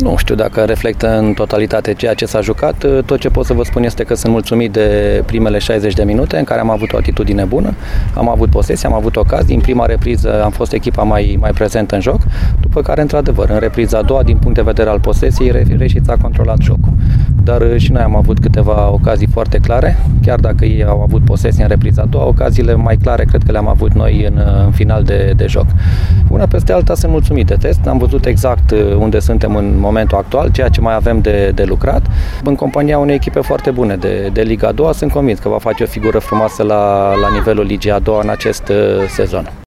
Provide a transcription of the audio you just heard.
Nu știu dacă reflectă în totalitate ceea ce s-a jucat. Tot ce pot să vă spun este că sunt mulțumit de primele 60 de minute în care am avut o atitudine bună, am avut posesie, am avut ocazii. În prima repriză am fost echipa mai prezentă în joc, după care, într-adevăr, în repriza a doua, din punct de vedere al posesiei, Reșița a controlat jocul. Dar și noi am avut câteva ocazii foarte clare, chiar dacă ei au avut posesie în repriza a doua, ocaziile mai clare cred că le-am avut noi în final de joc. Una peste alta sunt mulțumit de test, am văzut exact unde suntem în momentul actual, ceea ce mai avem de lucrat. În compania unei echipe foarte bune de Liga a doua, sunt convins că va face o figură frumoasă la nivelul Ligii a doua în acest sezon.